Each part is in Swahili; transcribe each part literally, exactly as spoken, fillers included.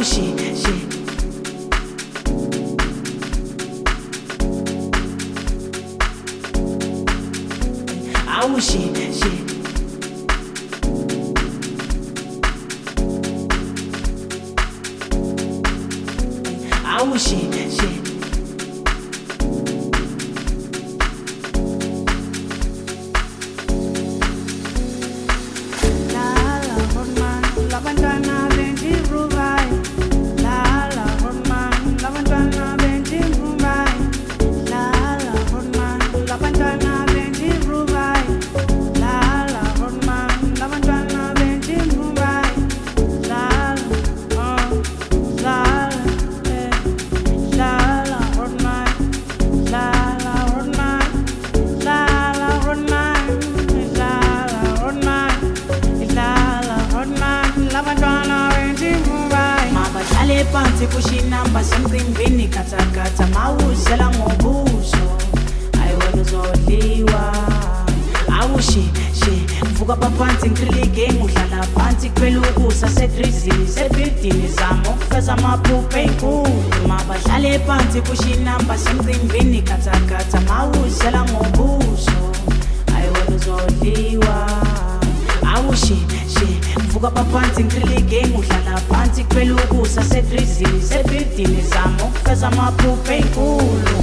awushi shi awushi shi awushi shi phansi kushinamba semcimbini khathakhatha mawuzela ngobuso ayiwena uzodliwa awushi shi vuka paphansi ngikrilike ngudlala phansi kuphela ukusa sedrizini sebhildini zami ukufeza amaphupho enkulu mabadlale phansi kushinamba semcimbini khathakhatha mawuzela ngobuso ayiwena uzodliwa awushi shi vuka paphansi ngikrilike ngudlala phansi kuphela ukusa sedrizini sebhildini zami ukufeza amaphupho enkulu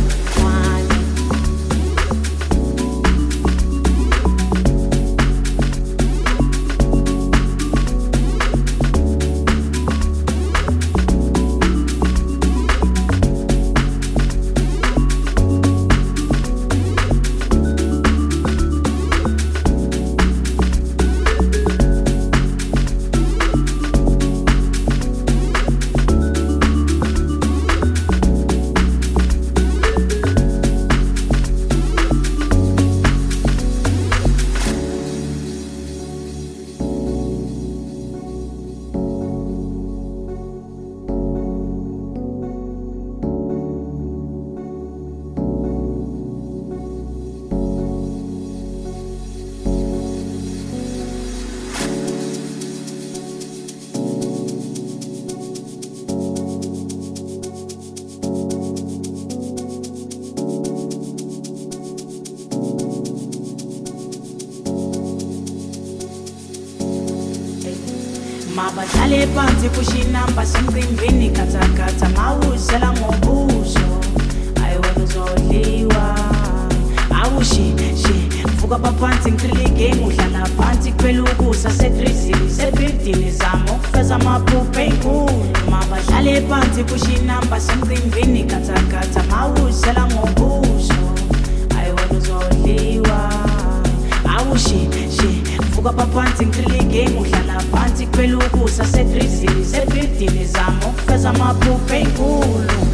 mabadlale phansi kushinamba semcimbini khathakhatha mawuzela ngobuso ayiwena uzodliwa awushi shi vuka paphansi ngikrilike ngudlala phansi kuphela ukusa sedrizini sebhildini zami ukufeza amaphupho enkulu mabadlale phansi kushinamba semcimbini khathakhatha mawuzela ngobuso ayiwena uzodliwa awushi shi vuka paphansi ngikrilike ngudlala phansi kuphela ukusa sedrizini sebhildini zami ukufeza amaphupho enkulu